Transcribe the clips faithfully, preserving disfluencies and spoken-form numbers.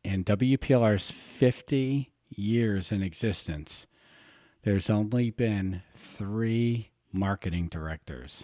in W P L R's fifty years in existence, there's only been three marketing directors: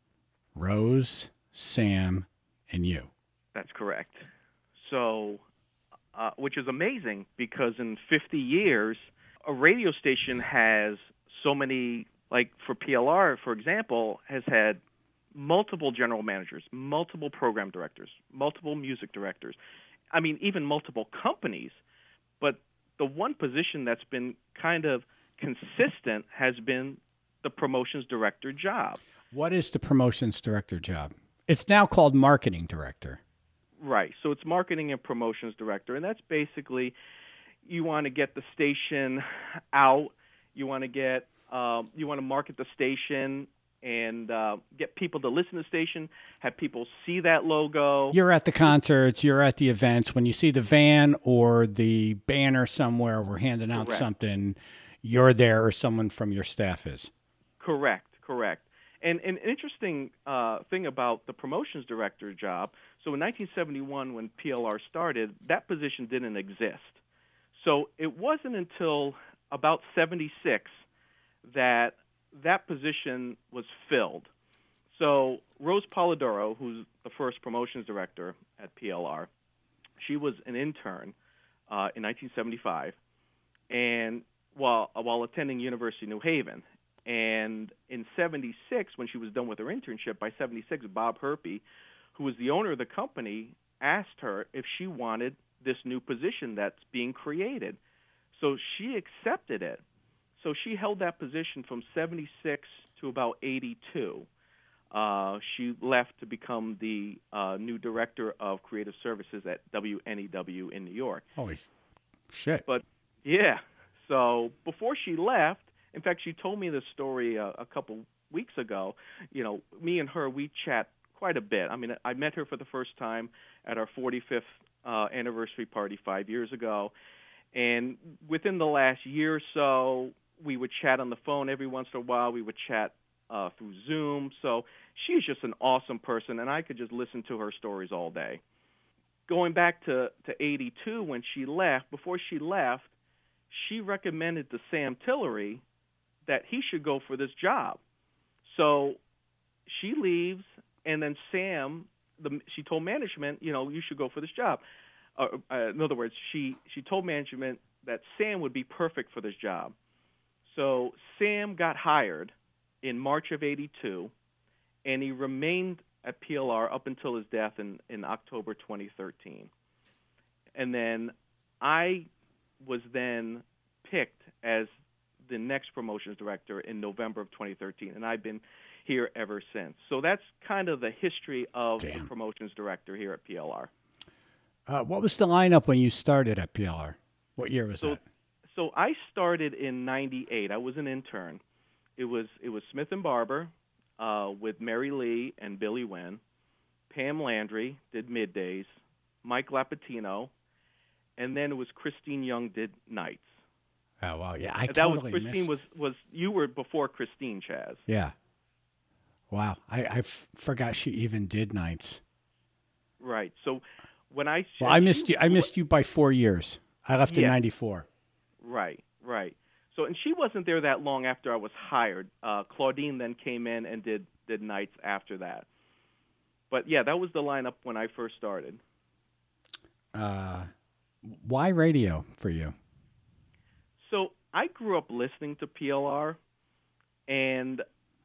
Rose, Sam, and you. That's correct. So, uh, which is amazing because in fifty years, a radio station has so many, like for P L R, for example, has had multiple general managers, multiple program directors, multiple music directors. I mean, even multiple companies. But the one position that's been kind of consistent has been the promotions director job. What is the promotions director job? It's now called marketing director. Right. So it's marketing and promotions director. And that's basically, you want to get the station out. You want to get, um, you want to market the station and uh, get people to listen to the station, have people see that logo. You're at the concerts, you're at the events. When you see the van or the banner somewhere, we're handing out Correct. something, you're there or someone from your staff is. Correct, correct. And, and an interesting uh, thing about the promotions director job, so in nineteen seventy-one when P L R started, that position didn't exist. So it wasn't until about seventy-six that that position was filled. So Rose Polidoro, who's the first promotions director at P L R, she was an intern uh, in nineteen seventy-five, and while while attending University of New Haven. And in seventy-six, when she was done with her internship, by seventy-six, Bob Herpy, who was the owner of the company, asked her if she wanted this new position that's being created. So she accepted it. So she held that position from seventy-six to about eighty-two. Uh, she left to become the uh, new director of creative services at W N E W in New York. Holy shit. But, yeah. So before she left, in fact, she told me this story uh, a couple weeks ago. You know, me and her, we chat quite a bit. I mean, I met her for the first time at our forty-fifth uh, anniversary party five years ago. And within the last year or so, we would chat on the phone every once in a while. We would chat uh, through Zoom. So she's just an awesome person, and I could just listen to her stories all day. Going back to, to eighty-two, when she left, before she left, she recommended to Sam Tillery that he should go for this job. So she leaves, and then Sam, the, she told management, you know, you should go for this job. Uh, uh, in other words, she, she told management that Sam would be perfect for this job. So Sam got hired in March of eighty-two, and he remained at P L R up until his death in, in October twenty thirteen. And then I was then picked as the next promotions director in November of twenty thirteen, and I've been here ever since. So that's kind of the history of Damn. the promotions director here at P L R. Uh, what was the lineup when you started at P L R? What year was so, that? So I started in ninety-eight. I was an intern. It was it was Smith and Barber uh, with Mary Lee and Billy Wynn. Pam Landry did middays. Mike Lapatino, and then it was Christine Young did nights. Oh, wow. Yeah, I that totally was Christine missed. was was you were before Christine, Chaz. Yeah. Wow. I, I f- forgot she even did nights. Right. So when I Well, I missed you. I missed you by four years. I left in Yeah. ninety-four. Right. Right. So and she wasn't there that long after I was hired. Uh, Claudine then came in and did did nights after that. But yeah, that was the lineup when I first started. Uh, why radio for you? So I grew up listening to P L R, and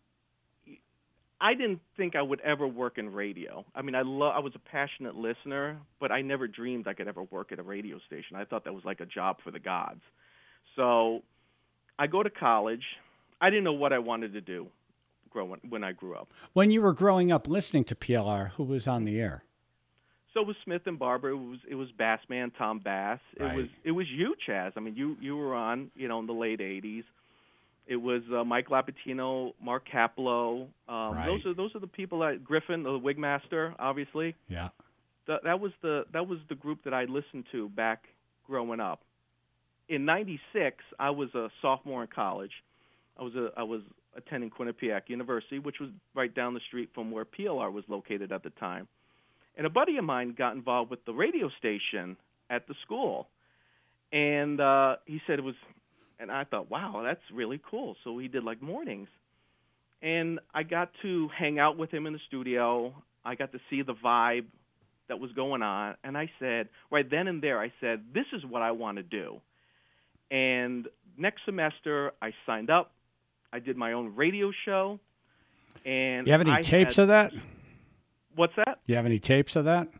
I didn't think I would ever work in radio. I mean, I lo- I was a passionate listener, but I never dreamed I could ever work at a radio station. I thought that was like a job for the gods. So I go to college. I didn't know what I wanted to do growing when I grew up. When you were growing up listening to P L R, who was on the air? So it was Smith and Barber. It was it was Bassman, Tom Bass. It Right. was it was you, Chaz. I mean, you you were on, you know, in the late eighties. It was uh, Mike Lapatino, Mark Caplow. Um, Right. Those are those are the people that Griffin, the Wigmaster, obviously. Yeah. That that was the that was the group that I listened to back growing up. In ninety-six, I was a sophomore in college. I was a I was attending Quinnipiac University, which was right down the street from where P L R was located at the time. And a buddy of mine got involved with the radio station at the school. And uh, he said it was, and I thought, wow, that's really cool. So he did like mornings. And I got to hang out with him in the studio. I got to see the vibe that was going on. And I said, right then and there, I said, this is what I want to do. And next semester, I signed up. I did my own radio show. And you have any I tapes had, of that? What's that? You have any tapes of that?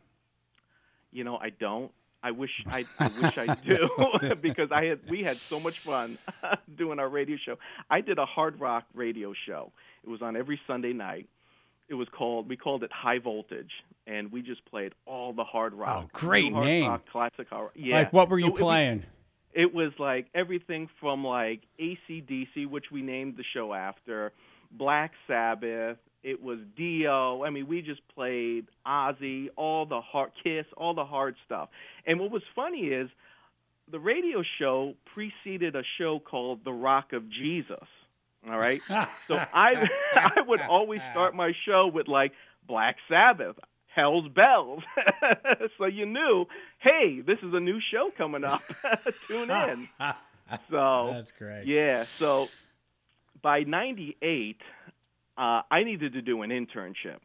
You know, I don't. I wish I, I wish I do because I had we had so much fun doing our radio show. I did a hard rock radio show. It was on every Sunday night. It was called we called it High Voltage, and we just played all the hard rock. Oh, great hard name! Rock, classic hard. Yeah. Like what were you so playing? It was, it was like everything from like A C D C, which we named the show after, Black Sabbath. It was Dio. I mean, we just played Ozzy, all the hard Kiss, all the hard stuff. And what was funny is the radio show preceded a show called The Rock of Jesus. All right, so I I would always start my show with like Black Sabbath, Hell's Bells, so you knew, hey, this is a new show coming up. Tune in. So that's great. Yeah. So by ninety-eight. Uh, I needed to do an internship.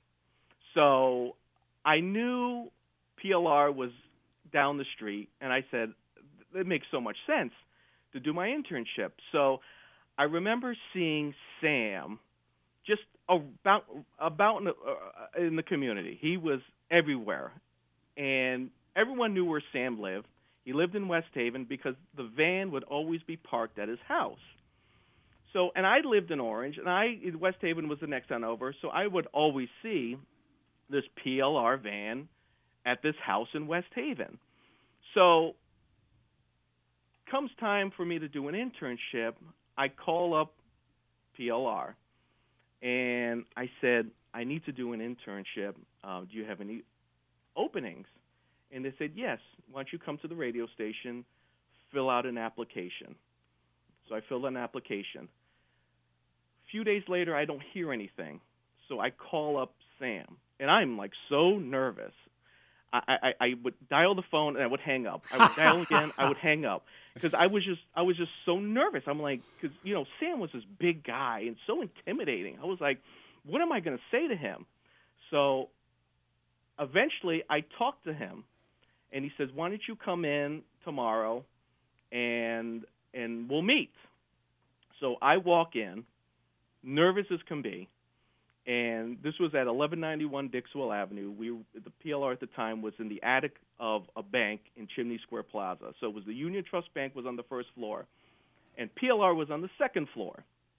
So I knew P L R was down the street, and I said, it makes so much sense to do my internship. So I remember seeing Sam just about, about in, the, uh, in the community. He was everywhere, and everyone knew where Sam lived. He lived in West Haven because the van would always be parked at his house. So, and I lived in Orange, and I West Haven was the next town over, so I would always see this P L R van at this house in West Haven. So, comes time for me to do an internship, I call up P L R, and I said, I need to do an internship. Uh, do you have any openings? And they said, yes. Why don't you come to the radio station, fill out an application. So I filled out an application. A few days later, I don't hear anything. So I call up Sam, and I'm like so nervous. I, I, I would dial the phone, and I would hang up. I would dial again, I would hang up. Because I was just I was just so nervous. I'm like, because, you know, Sam was this big guy and so intimidating. I was like, what am I going to say to him? So eventually I talked to him, and he says, why don't you come in tomorrow and and we'll meet. So I walk in, nervous as can be, and this was at eleven ninety-one Dixwell Avenue. We, the P L R at the time was in the attic of a bank in Chimney Square Plaza. So it was the Union Trust Bank was on the first floor, and P L R was on the second floor.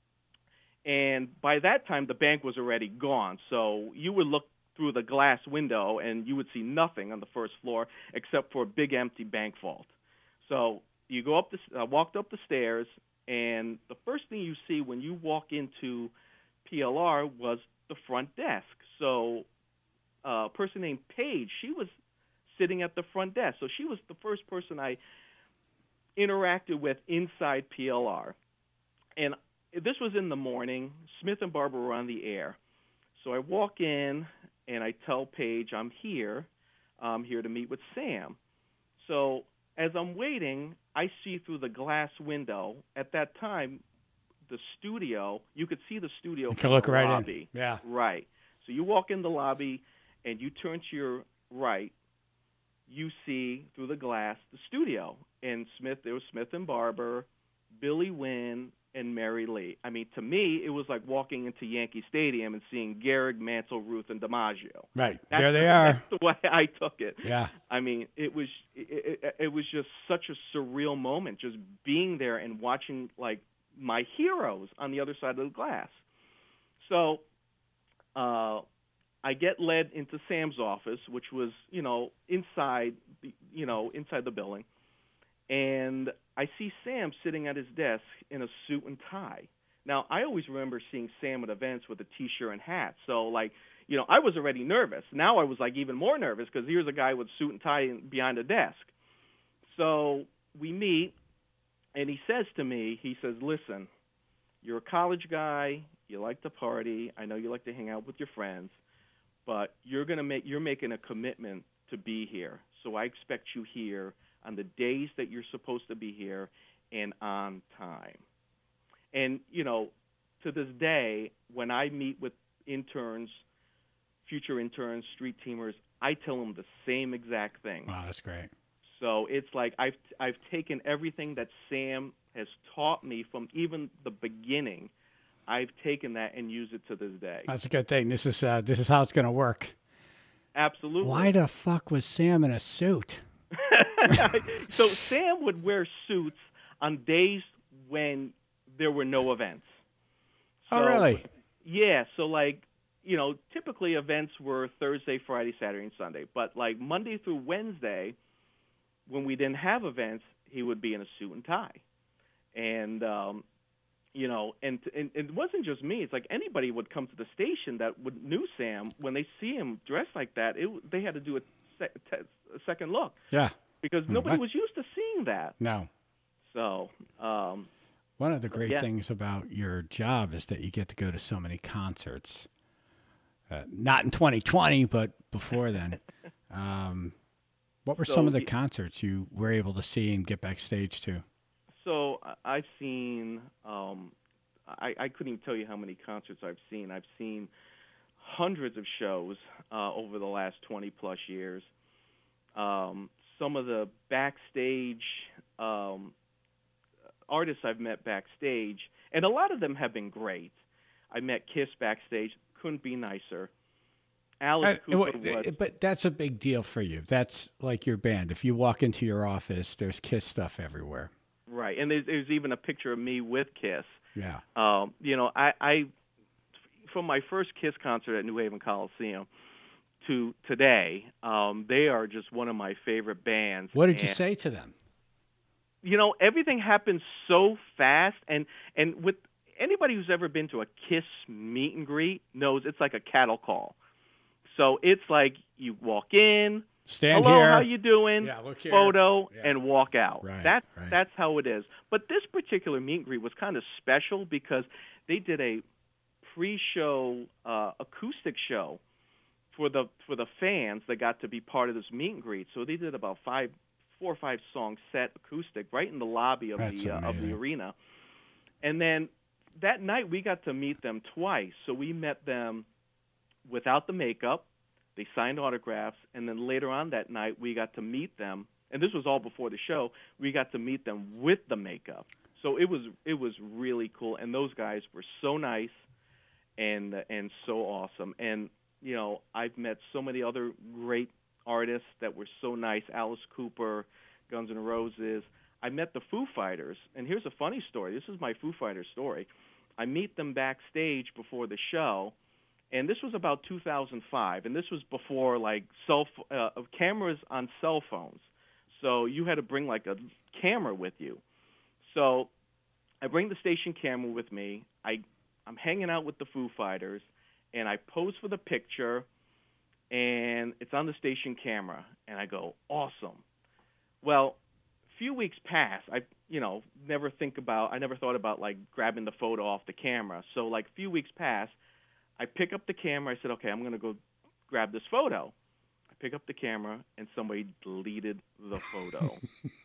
And by that time, the bank was already gone. So you would look through the glass window, and you would see nothing on the first floor except for a big empty bank vault. So you go up the, uh, walked up the stairs, and the first thing you see when you walk into P L R was the front desk. So uh, a person named Paige, she was sitting at the front desk. So she was the first person I interacted with inside P L R. And this was in the morning. Smith and Barber were on the air. So I walk in, and I tell Paige, I'm here. I'm here to meet with Sam. So as I'm waiting, I see through the glass window. At that time, the studio, you could see the studio you from can look the right lobby. in. Yeah. Right. So you walk in the lobby, and you turn to your right. You see through the glass the studio. And Smith, there was Smith and Barber, Billy Wynn, and Mary Lee. I mean, to me, it was like walking into Yankee Stadium and seeing Gehrig, Mansell, Ruth, and DiMaggio. Right. That's there they the, are. That's the way I took it. Yeah. I mean, it was it, it, it was just such a surreal moment, just being there and watching like my heroes on the other side of the glass. So uh, I get led into Sam's office, which was, you know, inside, the, you know, inside the building, and I see Sam sitting at his desk in a suit and tie. Now, I always remember seeing Sam at events with a T-shirt and hat. So, like, you know, I was already nervous. Now I was, like, even more nervous because here's a guy with suit and tie behind a desk. So we meet, and he says to me, he says, listen, you're a college guy. You like to party. I know you like to hang out with your friends. But you're going to make, you're making a commitment to be here. So I expect you here. on the days that you're supposed to be here and on time. And, you know, to this day, when I meet with interns, future interns, street teamers, I tell them the same exact thing. Wow, that's great. So it's like I've I've taken everything that Sam has taught me from even the beginning. I've taken that and used it to this day. That's a good thing. This is uh, this is how it's going to work. Absolutely. Why the fuck was Sam in a suit? So Sam would wear suits on days when there were no events. So, Oh, really? Yeah. So like, you know, typically events were Thursday, Friday, Saturday, and Sunday. But like Monday through Wednesday, when we didn't have events, he would be in a suit and tie. And, um, you know, and, and it wasn't just me. It's like anybody would come to the station that would knew Sam. When they see him dressed like that, it, they had to do a, sec, a second look. Yeah. Because nobody What? was used to seeing that. No. So, um, one of the great yeah. things about your job is that you get to go to so many concerts. Uh, not in twenty twenty, but before then. um, what were So some of the it- concerts you were able to see and get backstage to? So I- I've seen, um, I, I couldn't even tell you how many concerts I've seen. I've seen hundreds of shows uh, over the last twenty plus years. Um, some of the backstage um, artists I've met backstage, and a lot of them have been great. I met Kiss backstage, couldn't be nicer. Alice Uh, Cooper w- was... But that's a big deal for you. That's like your band. If you walk into your office, there's Kiss stuff everywhere. Right, and there's, there's even a picture of me with Kiss. Yeah. Um, you know, I, I from my first Kiss concert at New Haven Coliseum to today, um, they are just one of my favorite bands. What did you And, say to them? You know, everything happens so fast, and and with anybody who's ever been to a Kiss meet and greet knows it's like a cattle call. So it's like you walk in, Stand hello, here. how you doing? Yeah, look here. Photo, Yeah. and walk out. Right, That's right. that's how it is. But this particular meet and greet was kind of special because they did a pre-show uh, acoustic show for the for the fans that got to be part of this meet and greet. So they did about five, four or five song set acoustic right in the lobby of That's the uh, of the amazing. arena. And then that night we got to meet them twice. So we met them without the makeup. They signed autographs, and then later on that night we got to meet them. And this was all before the show. We got to meet them with the makeup. So it was it was really cool, and those guys were so nice and and so awesome. And you know, I've met so many other great artists that were so nice. Alice Cooper, Guns N' Roses. I met the Foo Fighters, and here's a funny story. This is my Foo Fighters story. I meet them backstage before the show, and this was about two thousand five, and this was before like cell uh, cameras on cell phones. So you had to bring like a camera with you. So I bring the station camera with me. I I'm hanging out with the Foo Fighters, and I pose for the picture, and it's on the station camera, and I go, awesome. Well, a few weeks pass. I, you know, never think about, I never thought about, like, grabbing the photo off the camera. So, like, a few weeks pass. I pick up the camera. I said, okay, I'm going to go grab this photo. I pick up the camera, and somebody deleted the photo.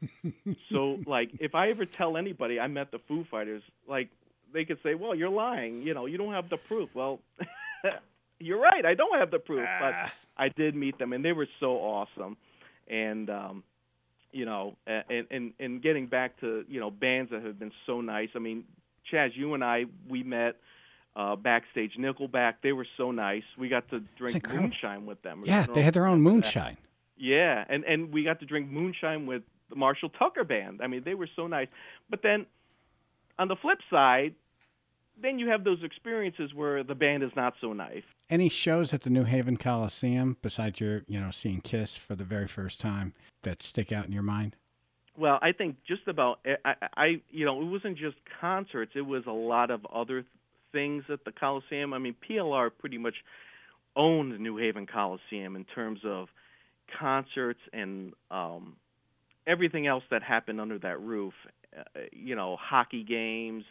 So, like, if I ever tell anybody I met the Foo Fighters, like, they could say, well, you're lying. You know, you don't have the proof. Well, you're right. I don't have the proof. But I did meet them, and they were so awesome. And, um, you know, and, and, and getting back to, you know, bands that have been so nice. I mean, Chaz, you and I, we met uh, backstage. Nickelback, they were so nice. We got to drink incredible. moonshine with them. Yeah, they had their own moonshine. Yeah, and, and we got to drink moonshine with the Marshall Tucker Band. I mean, they were so nice. But then on the flip side, then you have those experiences where the band is not so nice. Any shows at the New Haven Coliseum besides your, you know, seeing Kiss for the very first time that stick out in your mind? Well, I think just about I, I you know, it wasn't just concerts. It was a lot of other things at the Coliseum. I mean, P L R pretty much owned the New Haven Coliseum in terms of concerts and um, everything else that happened under that roof. Uh, you know, hockey games,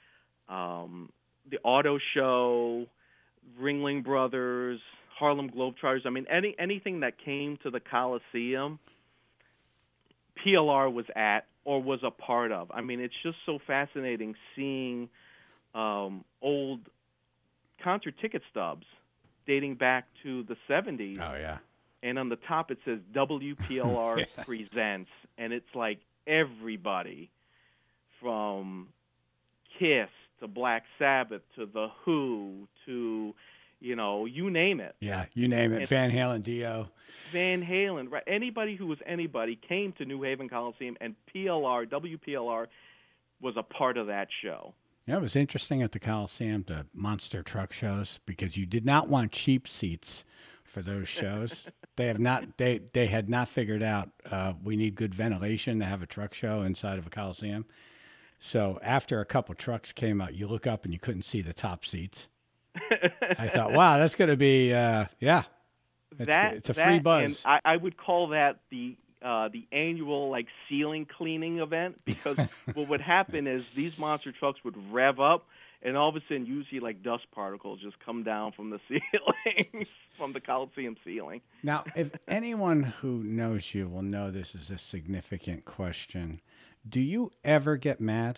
um, the auto show, Ringling Brothers, Harlem Globetrotters. I mean, any anything that came to the Coliseum, P L R was at or was a part of. I mean, it's just so fascinating seeing um, old concert ticket stubs dating back to the seventies. Oh, yeah. And on the top it says W P L R Yeah. Presents, and it's like everybody from Kiss to Black Sabbath to The Who to, you know, you name it. Yeah, you name it. And Van Halen, Dio. Van Halen, right? Anybody who was anybody came to New Haven Coliseum, and P L R, W P L R was a part of that show. Yeah, it was interesting at the Coliseum, the monster truck shows, because you did not want cheap seats for those shows. they have not. They they had not figured out uh, we need good ventilation to have a truck show inside of a Coliseum. So after a couple trucks came out, you look up and you couldn't see the top seats. I thought, wow, that's going to be uh, yeah. It's, that it's a that, free buzz. And I, I would call that the uh, the annual like ceiling cleaning event, because what would happen is these monster trucks would rev up, and all of a sudden you see like dust particles just come down from the ceiling, from the Coliseum ceiling. Now, if anyone who knows you will know this is a significant question, do you ever get mad?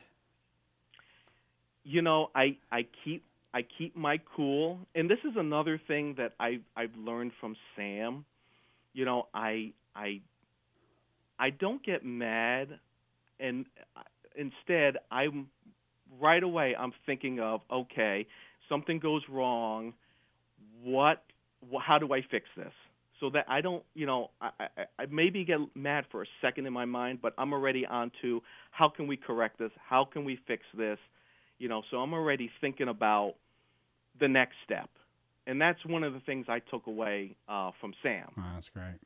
You know, I I keep I keep my cool, and this is another thing that I I've learned from Sam. You know, I I I don't get mad, and instead I'm right away I'm thinking of, okay, something goes wrong. What? wh- How do I fix this? So that I don't, you know, I, I, I maybe get mad for a second in my mind, but I'm already on to how can we correct this? How can we fix this? You know, so I'm already thinking about the next step. And that's one of the things I took away uh, from Sam. Oh, that's great.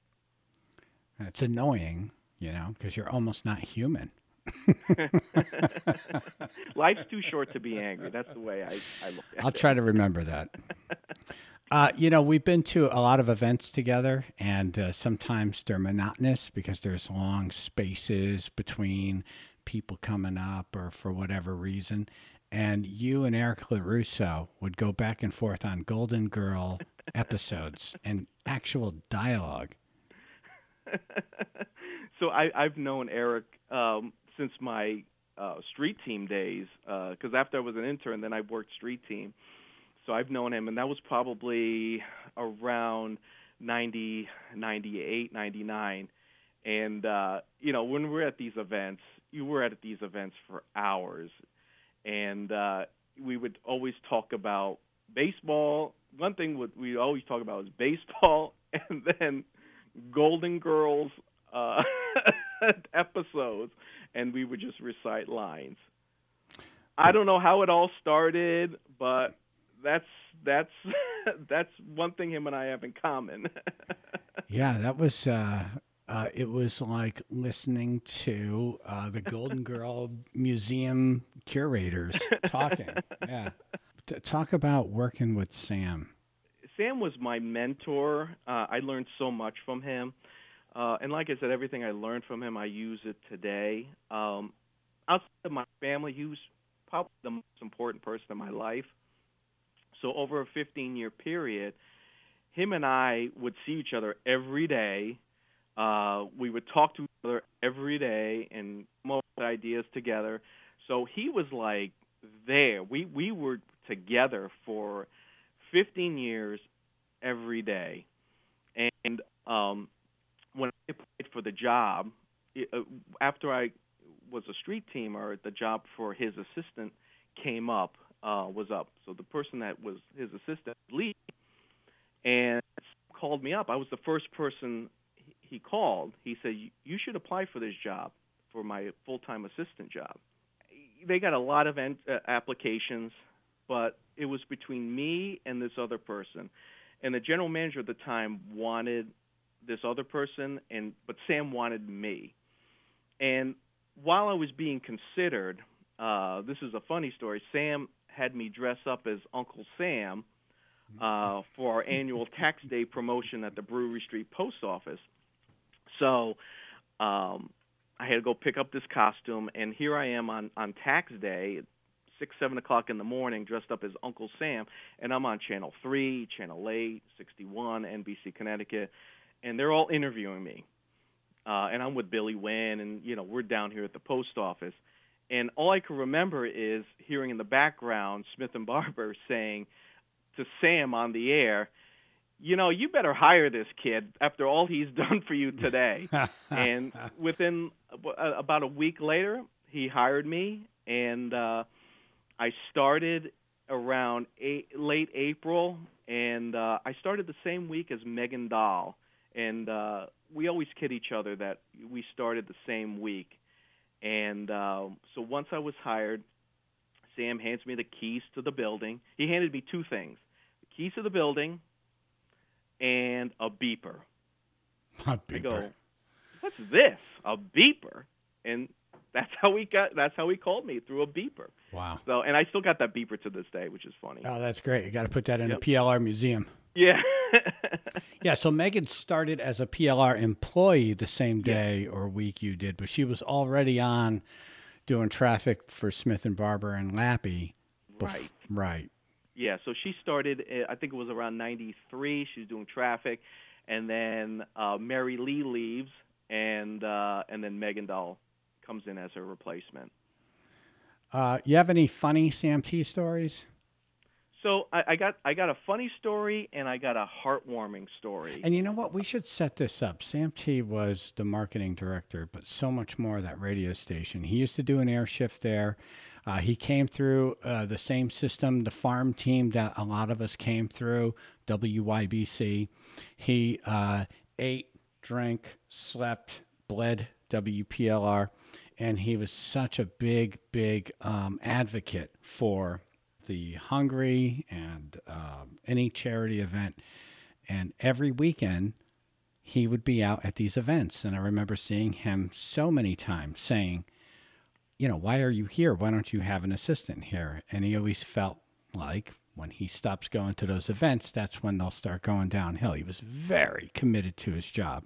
And it's annoying, you know, because you're almost not human. Life's too short to be angry. That's the way I, I look at I'll it. try to remember that. Uh, you know, we've been to a lot of events together, and uh, sometimes they're monotonous because there's long spaces between people coming up or for whatever reason. And you and Eric LaRusso would go back and forth on Golden Girl episodes and actual dialogue. So I, I've known Eric um, since my uh, street team days, because after I was an intern, then I worked street team. So I've known him, and that was probably around ninety, ninety-eight, ninety-nine. And, uh, you know, when we're at these events, you were at these events for hours. And uh, we would always talk about baseball. One thing would we always talk about is baseball, and then Golden Girls uh, episodes, and we would just recite lines. I don't know how it all started, but that's that's that's one thing him and I have in common. Yeah, that was. Uh, uh, it was like listening to uh, the Golden Girl Museum curators talking. Yeah, T- talk about working with Sam. Sam was my mentor. Uh, I learned so much from him. Uh, and like I said, everything I learned from him, I use it today. Um, outside of my family, he was probably the most important person in my life. So over a fifteen-year period, him and I would see each other every day. Uh, we would talk to each other every day and come up with ideas together. So he was like there. We we were together for fifteen years every day. And um, when I applied for the job, it, uh, after I was a street teamer, the job for his assistant came up, uh, was up. So the person that was his assistant leave and called me up. I was the first person he called. He said, you should apply for this job, for my full-time assistant job. They got a lot of en- uh, applications, but it was between me and this other person. And the general manager at the time wanted this other person, and but Sam wanted me. And while I was being considered, uh, this is a funny story, Sam had me dress up as Uncle Sam uh, for our annual tax day promotion at the Brewery Street Post Office. So um, I had to go pick up this costume, and here I am on, on tax day at six, seven o'clock in the morning, dressed up as Uncle Sam, and I'm on Channel three, Channel eight, sixty-one, N B C Connecticut, and they're all interviewing me. uh, and I'm with Billy Wynn, and you know we're down here at the post office, and all I can remember is hearing in the background Smith and Barber saying to Sam on the air, you know, you better hire this kid after all he's done for you today. And within uh, about a week later, he hired me, and uh, I started around eight, late April, and uh, I started the same week as Megan Dahl. And uh, we always kid each other that we started the same week. And uh, so once I was hired, Sam hands me the keys to the building. He handed me two things, the keys to the building and a beeper. A beeper. I go, what's this? A beeper? And that's how we got. That's how he called me, through a beeper. Wow. So, and I still got that beeper to this day, which is funny. Oh, that's great. You got to put that in Yep. a P L R museum. Yeah. Yeah, so Megan started as a P L R employee the same day or week you did, but she was already on doing traffic for Smith and Barber and Lappy. bef- Right. Right. Yeah, so she started, uh, I think it was around ninety-three. She was doing traffic. And then uh, Mary Lee leaves, and uh, and then Megan Dahl comes in as her replacement. Uh, you have any funny Sam T stories? So I, I got I got a funny story, and I got a heartwarming story. And you know what? We should set this up. Sam T was the marketing director, but so much more of that radio station. He used to do an air shift there. Uh, he came through uh, the same system, the farm team that a lot of us came through, W Y B C. He uh, ate, drank, slept, bled, W P L R, and he was such a big, big um, advocate for the hungry and uh, any charity event. And every weekend, he would be out at these events. And I remember seeing him so many times saying, you know, why are you here? Why don't you have an assistant here? And he always felt like when he stops going to those events, that's when they'll start going downhill. He was very committed to his job.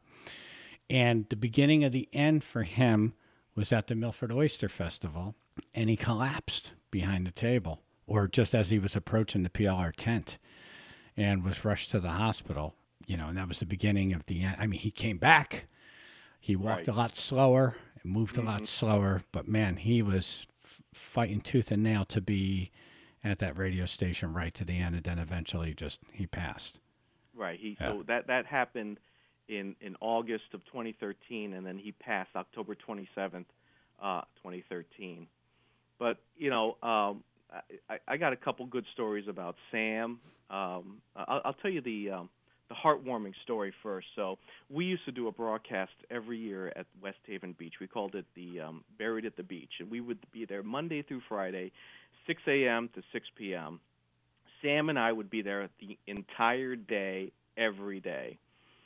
And the beginning of the end for him was at the Milford Oyster Festival, and he collapsed behind the table, or just as he was approaching the P L R tent, and was rushed to the hospital. You know, and that was the beginning of the end. I mean, he came back. He walked Right. a lot slower, moved Mhm. a lot slower, but man, he was f- fighting tooth and nail to be at that radio station right to the end, and then eventually just he passed. Right. He Yeah. so that that happened in in August of twenty thirteen, and then he passed October twenty-seventh, uh, twenty thirteen. But you know, um, I, I got a couple good stories about Sam. Um, I'll, I'll tell you the um, the heartwarming story first. So we used to do a broadcast every year at West Haven Beach. We called it the um, Buried at the Beach, and we would be there Monday through Friday, six a.m. to six p.m. Sam and I would be there the entire day, every day.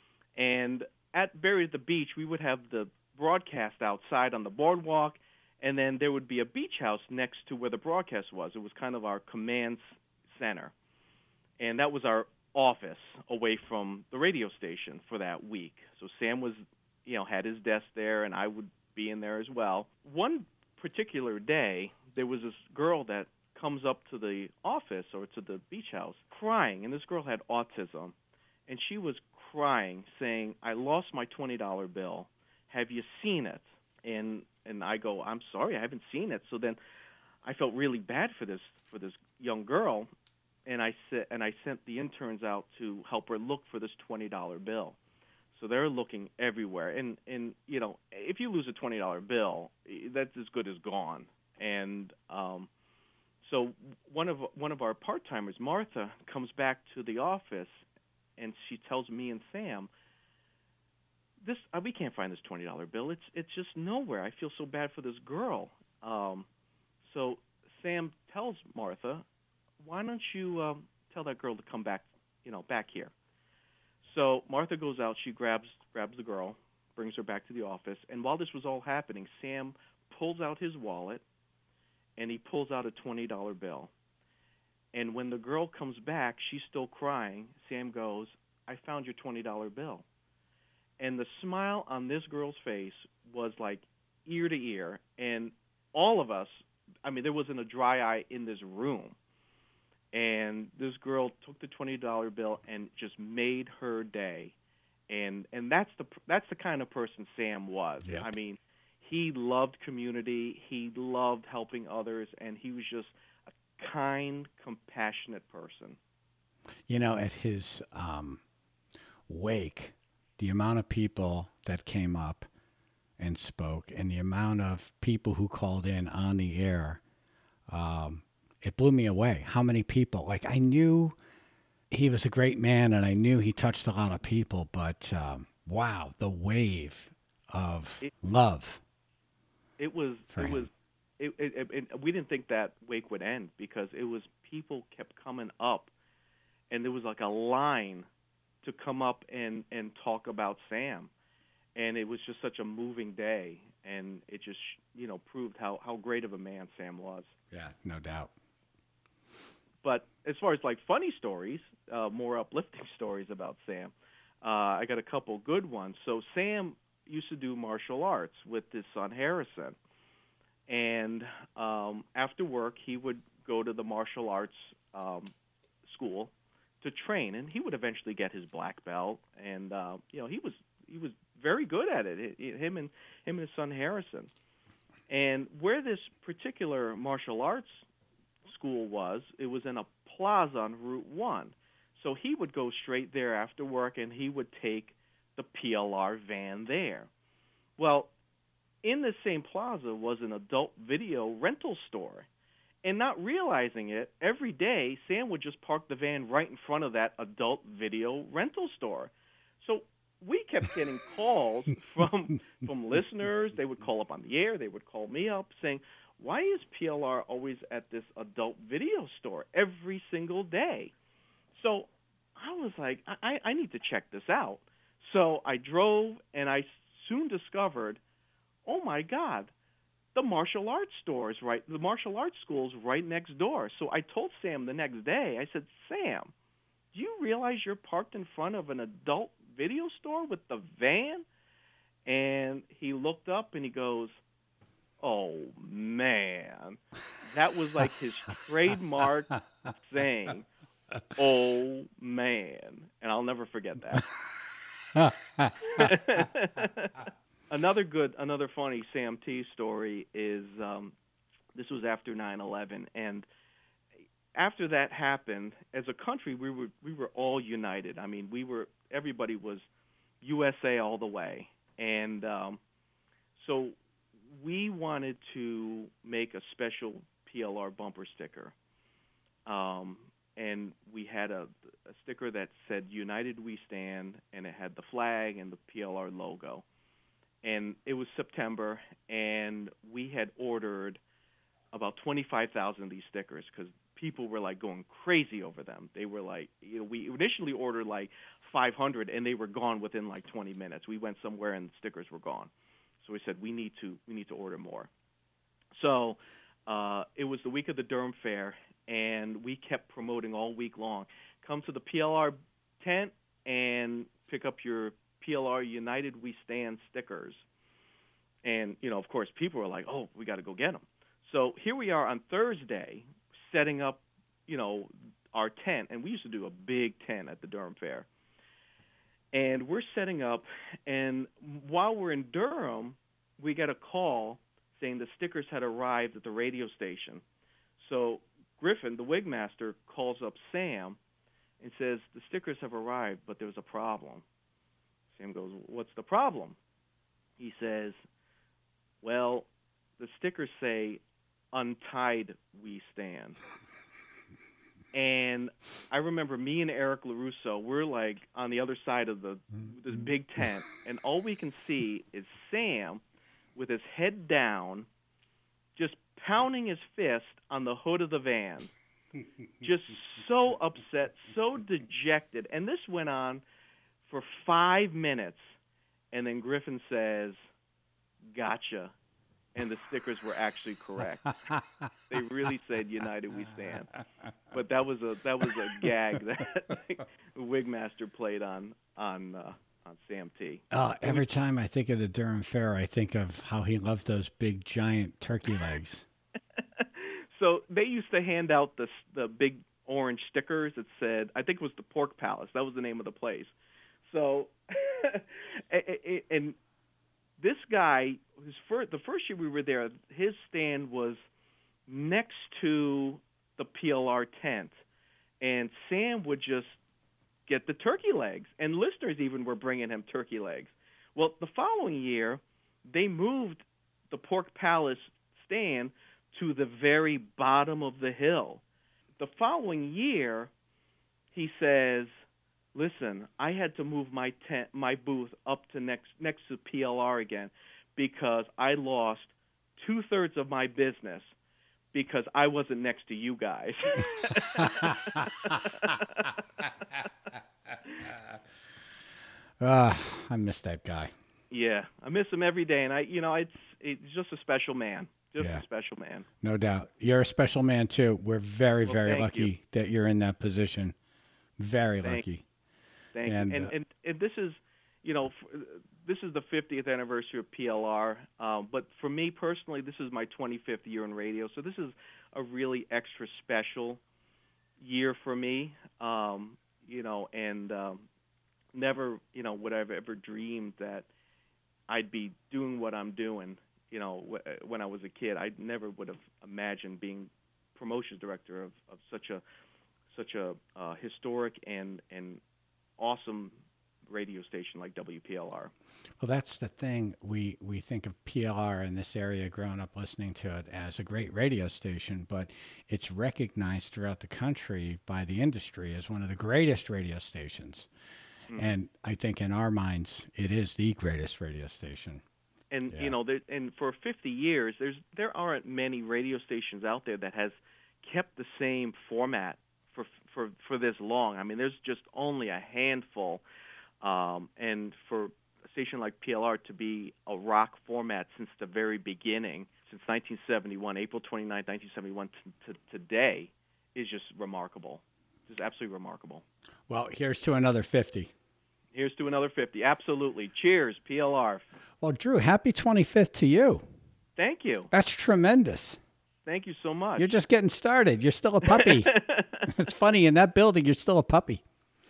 And at Buried at the Beach, we would have the broadcast outside on the boardwalk, and then there would be a beach house next to where the broadcast was. It was kind of our command center. And that was our office away from the radio station for that week. So Sam was, you know, had his desk there, and I would be in there as well. One particular day, there was this girl that comes up to the office or to the beach house crying, and this girl had autism, and she was crying, saying, "I lost my twenty dollar bill. Have you seen it?" And and I go, "I'm sorry, I haven't seen it." So then I felt really bad for this for this young girl, and I said, and I sent the interns out to help her look for this twenty dollar bill. So they're looking everywhere, and and you know, if you lose a twenty dollar bill, that's as good as gone. And um, so one of one of our part timers, Martha, comes back to the office, and she tells me and Sam, "This uh, we can't find this twenty dollar bill. It's it's just nowhere. I feel so bad for this girl." Um, so Sam tells Martha, "Why don't you um, tell that girl to come back, you know, back here?" So Martha goes out. She grabs grabs the girl, brings her back to the office. And while this was all happening, Sam pulls out his wallet, and he pulls out a twenty dollar bill. And when the girl comes back, she's still crying. Sam goes, "I found your twenty dollar bill." And the smile on this girl's face was like ear to ear. And all of us, I mean, there wasn't a dry eye in this room. And this girl took the twenty dollar bill and just made her day. and and that's the that's the kind of person Sam was. Yep. I mean, he loved community, he loved helping others, and he was just a kind, compassionate person. You know, at his um, wake, the amount of people that came up and spoke, and the amount of people who called in on the air, um, it blew me away. How many people? Like, I knew he was a great man, and I knew he touched a lot of people, but um, wow, the wave of it, love. It was. For it him. was. It, it, it, we didn't think that wake would end because it was people kept coming up, and there was like a line to come up and, and talk about Sam, and it was just such a moving day, and it just you know proved how, how great of a man Sam was. Yeah, no doubt. But as far as like funny stories, uh, more uplifting stories about Sam, uh, I got a couple good ones. So Sam used to do martial arts with his son Harrison, and um, after work he would go to the martial arts um, school to train, and he would eventually get his black belt. And uh, you know he was he was very good at it. it, it him and him and his son Harrison. And where this particular martial arts school was, it was in a plaza on Route One. So he would go straight there after work, and he would take the P L R van there. Well, in the same plaza was an adult video rental store. And not realizing it, every day Sam would just park the van right in front of that adult video rental store. So we kept getting calls from from listeners. They would call up on the air. They would call me up saying, why is P L R always at this adult video store every single day? So I was like, I, I need to check this out. So I drove, and I soon discovered, oh, my God, the martial arts store is right, the martial arts school is right next door. So I told Sam the next day, I said, Sam, do you realize you're parked in front of an adult video store with the van? And he looked up, and he goes, oh, man. That was like his trademark saying, oh, man. And I'll never forget that. Another good, another funny Sam T story is um, this was after nine eleven, and after that happened, as a country, we were we were all united. I mean, we were everybody was U S A all the way, and um, so we wanted to make a special P L R bumper sticker, um, and we had a, a sticker that said "United We Stand," and it had the flag and the P L R logo. And it was September, and we had ordered about twenty-five thousand of these stickers because people were like going crazy over them. They were like, you know, we initially ordered like five hundred, and they were gone within like twenty minutes. We went somewhere, and the stickers were gone. So we said we need to we need to order more. So uh, it was the week of the Durham Fair, and we kept promoting all week long. Come to the P L R tent and pick up your P L R United We Stand stickers. And, you know, of course, people were like, oh, we got to go get them. So here we are on Thursday setting up, you know, our tent. And we used to do a big tent at the Durham Fair. And we're setting up, and while we're in Durham, we get a call saying the stickers had arrived at the radio station. So Griffin, the wigmaster, calls up Sam and says, the stickers have arrived, but there's a problem. Sam goes, what's the problem? He says, well, the stickers say, untied we stand. And I remember me and Eric LaRusso, we're like on the other side of the this big tent, and all we can see is Sam with his head down, just pounding his fist on the hood of the van, just so upset, so dejected. And this went on for five minutes, and then Griffin says, gotcha. And the stickers were actually correct. They really said "United We Stand," but that was a that was a gag that the wigmaster played on on uh, on Sam T. Uh, every time I think of the Durham Fair, I think of how he loved those big giant turkey legs. So they used to hand out the the big orange stickers that said, I think it was the Pork Palace. That was the name of the place. So, and this guy, his first, the first year we were there, his stand was next to the P L R tent, and Sam would just get the turkey legs, and listeners even were bringing him turkey legs. Well, the following year, they moved the Pork Palace stand to the very bottom of the hill. The following year, he says, listen, I had to move my tent, my booth up to next next to P L R again because I lost two-thirds of my business because I wasn't next to you guys. Ah, I miss that guy. Yeah, I miss him every day, and I, you know, it's it's just a special man, just Yeah. a special man. No doubt. You're a special man, too. We're very, Well, very thank lucky you. that you're in that position. Very Thank- lucky. Thank And, you. And, uh, and and this is, you know, f- this is the fiftieth anniversary of P L R. Um, but for me personally, this is my twenty-fifth year in radio, so this is a really extra special year for me. Um, you know, and um, never, you know, would I've ever dreamed that I'd be doing what I'm doing. You know, w- when I was a kid, I never would have imagined being promotions director of, of such a such a uh, historic and and awesome radio station like W P L R. Well, that's the thing. We we think of P L R in this area, growing up listening to it, as a great radio station, but it's recognized throughout the country by the industry as one of the greatest radio stations. Mm. And I think in our minds, it is the greatest radio station. And Yeah. you know, there, and for fifty years, there's there aren't many radio stations out there that has kept the same format for for for this long. I mean, there's just only a handful, um, and for a station like P L R to be a rock format since the very beginning, since nineteen seventy-one, April twenty-ninth, nineteen seventy-one to, to today, is just remarkable. Just absolutely remarkable. Well, here's to another fifty. Here's to another fifty. Absolutely. Cheers, P L R. Well, Drew, happy twenty-fifth to you. Thank you. That's tremendous. Thank you so much. You're just getting started. You're still a puppy. It's funny, in that building, you're still a puppy.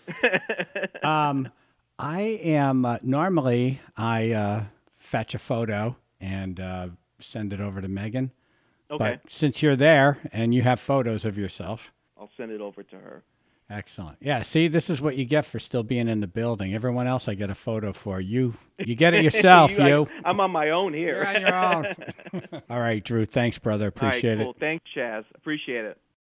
Um, I am, uh, normally, I uh, fetch a photo and uh, send it over to Megan. Okay. But since you're there and you have photos of yourself, I'll send it over to her. excellent. Yeah, see, this is what you get for still being in the building. Everyone else I get a photo for. You you get it yourself, you, you. I, I'm on my own here. You're on your own. All right, Drew, thanks, brother. Appreciate All right, cool. it. Thanks, Chaz. Appreciate it.